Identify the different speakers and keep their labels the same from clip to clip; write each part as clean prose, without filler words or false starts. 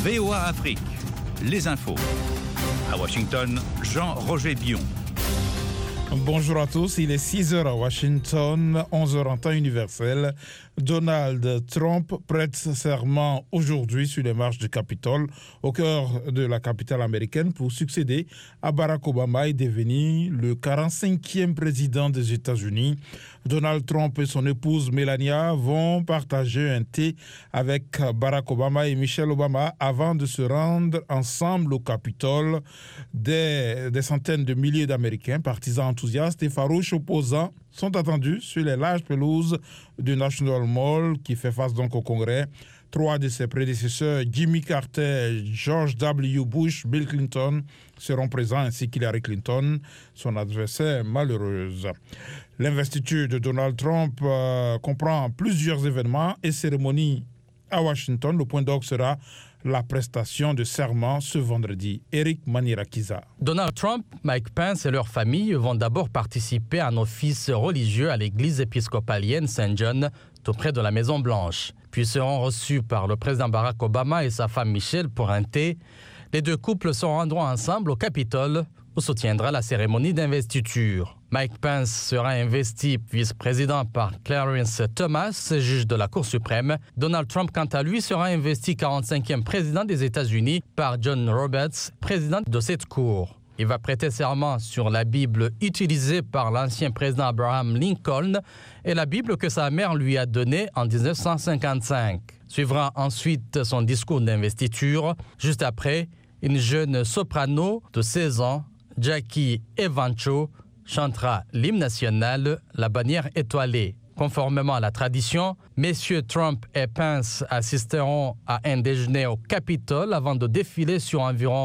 Speaker 1: VOA Afrique, les infos. À Washington, Jean-Roger Bion.
Speaker 2: Bonjour à tous, il est 6h à Washington, 11h en temps universel. Donald Trump prête serment aujourd'hui sur les marches du Capitole, au cœur de la capitale américaine, pour succéder à Barack Obama et devenir le 45e président des États-Unis. Donald Trump et son épouse Melania vont partager un thé avec Barack Obama et Michelle Obama avant de se rendre ensemble au Capitole. Des centaines de milliers d'Américains, partisans enthousiastes et farouches opposants, sont attendus sur les larges pelouses du National Mall qui fait face donc au Congrès. 3 de ses prédécesseurs, Jimmy Carter, George W. Bush, Bill Clinton, seront présents, ainsi qu'Hillary Clinton, son adversaire malheureuse. L'investiture de Donald Trump comprend plusieurs événements et cérémonies à Washington. Le point d'orgue sera la prestation de serment ce vendredi. Eric Manirakiza.
Speaker 3: Donald Trump, Mike Pence et leur famille vont d'abord participer à un office religieux à l'église épiscopalienne Saint John, tout près de la Maison-Blanche. Puis seront reçus par le président Barack Obama et sa femme Michelle pour un thé. Les deux couples se rendront ensemble au Capitole, où se tiendra la cérémonie d'investiture. Mike Pence sera investi vice-président par Clarence Thomas, juge de la Cour suprême. Donald Trump, quant à lui, sera investi 45e président des États-Unis par John Roberts, président de cette Cour. Il va prêter serment sur la Bible utilisée par l'ancien président Abraham Lincoln et la Bible que sa mère lui a donnée en 1955. Suivra ensuite son discours d'investiture. Juste après, une jeune soprano de 16 ans, Jackie Evancho, chantera l'hymne national, la bannière étoilée. Conformément à la tradition, messieurs Trump et Pence assisteront à un déjeuner au Capitole avant de défiler sur environ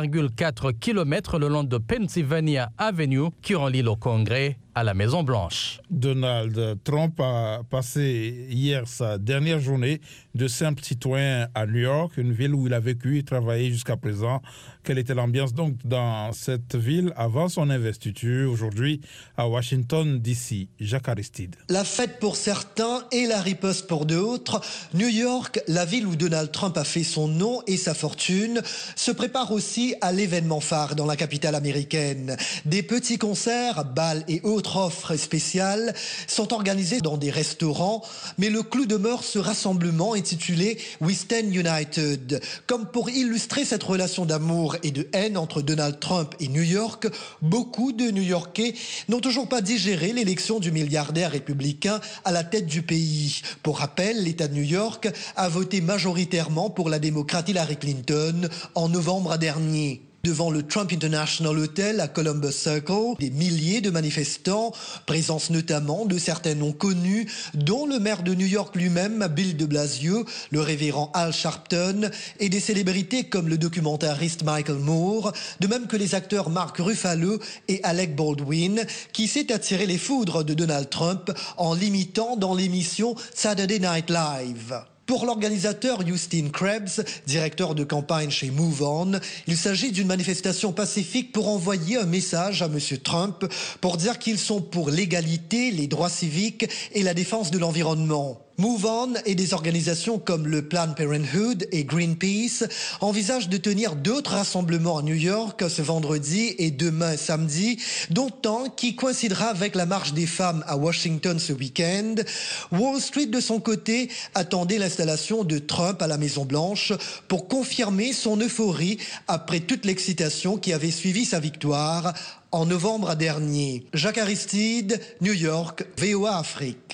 Speaker 3: 2,4 km le long de Pennsylvania Avenue qui relie le Congrès à la Maison-Blanche.
Speaker 2: Donald Trump a passé hier sa dernière journée de simple citoyen à New York, une ville où il a vécu et travaillé jusqu'à présent. Quelle était l'ambiance donc dans cette ville avant son investiture aujourd'hui à Washington, D.C. Jacques Aristide.
Speaker 4: La fête pour certains et la riposte pour d'autres. New York, la ville où Donald Trump a fait son nom et sa fortune, se prépare aussi à l'événement phare dans la capitale américaine. Des petits concerts, bals et autres offres spéciales sont organisées dans des restaurants, mais le clou demeure ce rassemblement intitulé We Stand United. Comme pour illustrer cette relation d'amour et de haine entre Donald Trump et New York, beaucoup de New-Yorkais n'ont toujours pas digéré l'élection du milliardaire républicain à la tête du pays. Pour rappel, l'État de New York a voté majoritairement pour la démocrate Hillary Clinton en novembre dernier. Devant le Trump International Hotel à Columbus Circle, des milliers de manifestants, présence notamment de certains noms connus, dont le maire de New York lui-même, Bill de Blasio, le révérend Al Sharpton, et des célébrités comme le documentariste Michael Moore, de même que les acteurs Mark Ruffalo et Alec Baldwin, qui s'est attiré les foudres de Donald Trump en l'imitant dans l'émission Saturday Night Live. Pour l'organisateur Houston Krebs, directeur de campagne chez Move On, il s'agit d'une manifestation pacifique pour envoyer un message à M. Trump pour dire qu'ils sont pour l'égalité, les droits civiques et la défense de l'environnement. Move On et des organisations comme le Planned Parenthood et Greenpeace envisagent de tenir d'autres rassemblements à New York ce vendredi et demain samedi, dont un qui coïncidera avec la marche des femmes à Washington ce week-end. Wall Street, de son côté, attendait l'installation de Trump à la Maison-Blanche pour confirmer son euphorie après toute l'excitation qui avait suivi sa victoire en novembre dernier. Jacques Aristide, New York, VOA Afrique.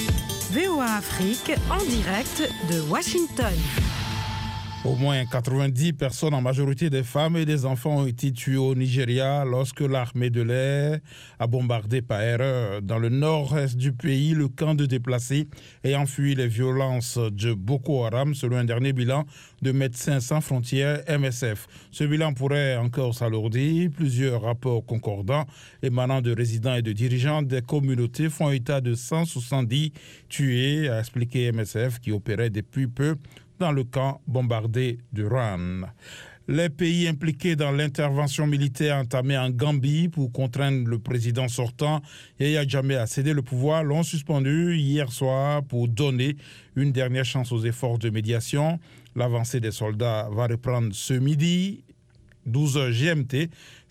Speaker 5: VOA Afrique, en direct de Washington.
Speaker 2: Au moins 90 personnes, en majorité des femmes et des enfants, ont été tuées au Nigeria lorsque l'armée de l'air a bombardé par erreur dans le nord-est du pays le camp de déplacés ayant fui les violences de Boko Haram, selon un dernier bilan de Médecins sans frontières, MSF. Ce bilan pourrait encore s'alourdir. Plusieurs rapports concordants émanant de résidents et de dirigeants des communautés font état de 170 tués, a expliqué MSF, qui opérait depuis peu dans le camp bombardé de Ran. Les pays impliqués dans l'intervention militaire entamée en Gambie pour contraindre le président sortant, Yahya Jammeh, à céder le pouvoir, l'ont suspendu hier soir pour donner une dernière chance aux efforts de médiation. L'avancée des soldats va reprendre ce midi, 12h GMT,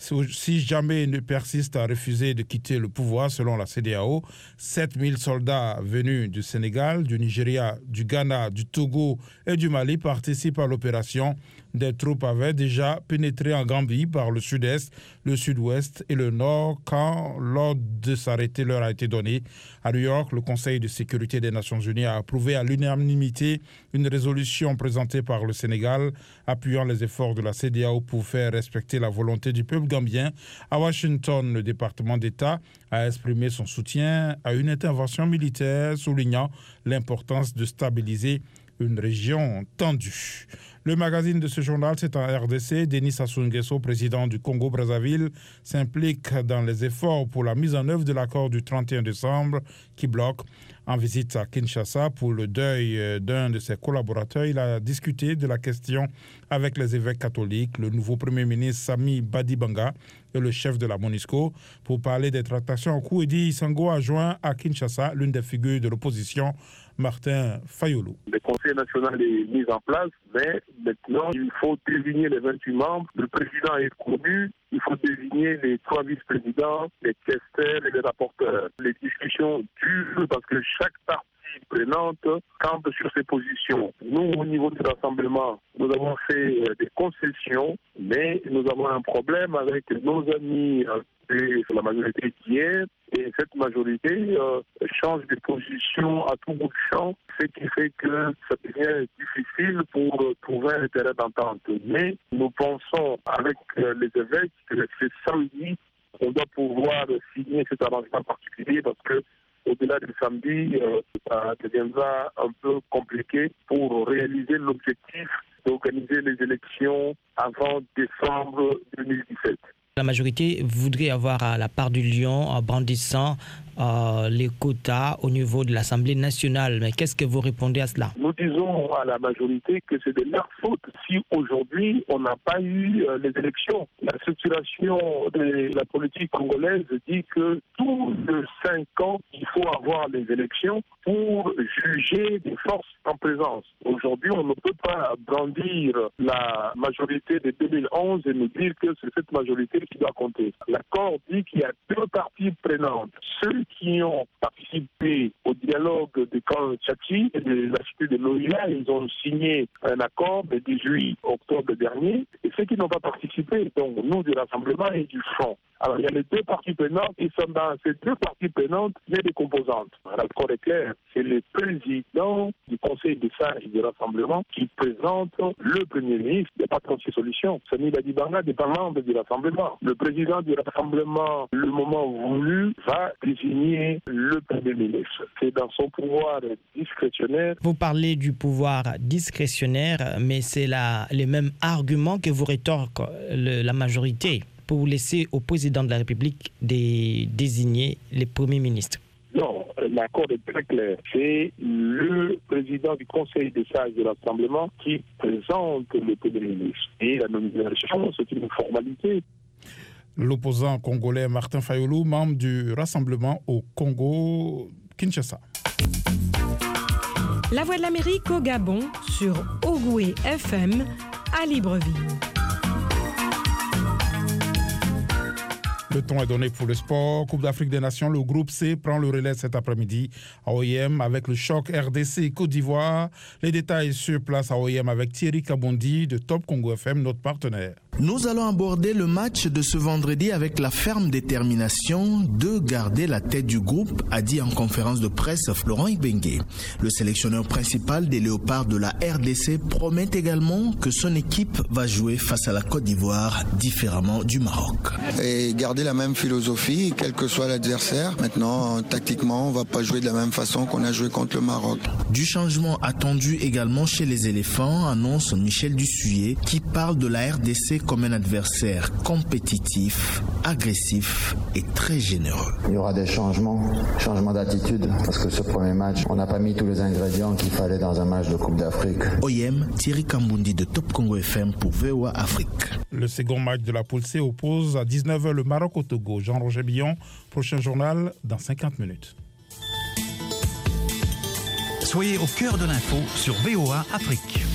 Speaker 2: si jamais ils ne persistent à refuser de quitter le pouvoir selon la CEDEAO. 7000 soldats venus du Sénégal, du Nigeria, du Ghana, du Togo et du Mali participent à l'opération. Des troupes avaient déjà pénétré en Gambie par le sud-est, le sud-ouest et le nord quand l'ordre de s'arrêter leur a été donné. À New York, le Conseil de sécurité des Nations Unies a approuvé à l'unanimité une résolution présentée par le Sénégal appuyant les efforts de la CEDEAO pour faire respecter la volonté du peuple gambien. À Washington, le département d'État a exprimé son soutien à une intervention militaire, soulignant l'importance de stabiliser une région tendue. Le magazine de ce journal, c'est en RDC. Denis Sassou Nguesso, président du Congo-Brazzaville, s'implique dans les efforts pour la mise en œuvre de l'accord du 31 décembre qui bloque. En visite à Kinshasa pour le deuil d'un de ses collaborateurs, il a discuté de la question avec les évêques catholiques, le nouveau Premier ministre Sami Badibanga et le chef de la MONUSCO. Pour parler des tractations en cours, Edi Sango a joint à Kinshasa l'une des figures de l'opposition, Martin Fayulu.
Speaker 6: Le Conseil national est mis en place, mais maintenant, il faut désigner les 28 membres. Le président est connu. Il faut désigner les 3 vice-présidents, les questeurs et les rapporteurs. Les discussions durent parce que chaque partie prenante campe sur ses positions. Nous, au niveau du rassemblement, nous avons fait des concessions, mais nous avons un problème avec nos amis de la majorité qui est, et cette majorité change de position à tout bout de champ, ce qui fait que ça devient difficile pour trouver un terrain d'entente. Mais nous pensons avec les évêques que c'est samedi qu'on doit pouvoir signer cet arrangement particulier parce que au-delà du samedi, ça deviendra un peu compliqué pour réaliser l'objectif d'organiser les élections avant décembre 2017.
Speaker 7: La majorité voudrait avoir la part du lion en brandissant les quotas au niveau de l'Assemblée nationale. Mais qu'est-ce que vous répondez à cela?
Speaker 6: Nous disons à la majorité que c'est de leur faute si aujourd'hui on n'a pas eu les élections. La structuration de la politique congolaise dit que tous les 5 ans, il faut avoir les élections pour juger des forces en présence. Aujourd'hui, on ne peut pas brandir la majorité de 2011 et nous dire que c'est cette majorité qui doit compter. L'accord dit qu'il y a 2 parties prenantes. Ceux qui ont participé au dialogue de camp Tchachi et de la cité de Loïla, ils ont signé un accord le 18 octobre dernier, et ceux qui n'ont pas participé, donc nous du Rassemblement et du Front. Alors il y a les 2 parties prenantes, et sont dans ces 2 parties prenantes, il y a des composantes. L'accord est clair, c'est le président du Conseil des sages du Rassemblement qui présente le Premier ministre. Il n'y a pas 36 solutions. Sami Badibanga n'est pas membre du Rassemblement. Le président du Rassemblement, le moment voulu, va désigner le Premier ministre. C'est dans son pouvoir discrétionnaire.
Speaker 7: Vous parlez du pouvoir discrétionnaire, mais c'est les mêmes arguments que vous rétorque la majorité pour laisser au président de la République de désigner les premiers ministres.
Speaker 6: Non, l'accord est très clair. C'est le président du Conseil des sages de l'Assemblée qui présente le Premier ministre. Et la nomination, c'est une formalité.
Speaker 2: L'opposant congolais Martin Fayulu, membre du Rassemblement au Congo-Kinshasa.
Speaker 5: La Voix de l'Amérique au Gabon sur Ogoué FM à Libreville.
Speaker 2: Le ton est donné pour le sport. Coupe d'Afrique des Nations, le groupe C prend le relais cet après-midi à OIM avec le choc RDC Côte d'Ivoire. Les détails sur place à OIM avec Thierry Kabondi de Top Congo FM, notre partenaire.
Speaker 8: Nous allons aborder le match de ce vendredi avec la ferme détermination de garder la tête du groupe, a dit en conférence de presse Florent Ibenge. Le sélectionneur principal des Léopards de la RDC promet également que son équipe va jouer face à la Côte d'Ivoire différemment du Maroc.
Speaker 9: Et garder la même philosophie, quel que soit l'adversaire. Maintenant, tactiquement, on ne va pas jouer de la même façon qu'on a joué contre le Maroc.
Speaker 8: Du changement attendu également chez les éléphants, annonce Michel Dussuyer, qui parle de la RDC comme un adversaire compétitif, agressif et très généreux.
Speaker 10: Il y aura des changements d'attitude, parce que ce premier match, on n'a pas mis tous les ingrédients qu'il fallait dans un match de Coupe d'Afrique.
Speaker 8: OIM, Thierry Kambundi de Top Congo FM pour VOA Afrique.
Speaker 2: Le second match de la poule C oppose à 19h le Maroc au Togo. Jean-Roger Billon, prochain journal dans 50 minutes.
Speaker 1: Soyez au cœur de l'info sur VOA Afrique.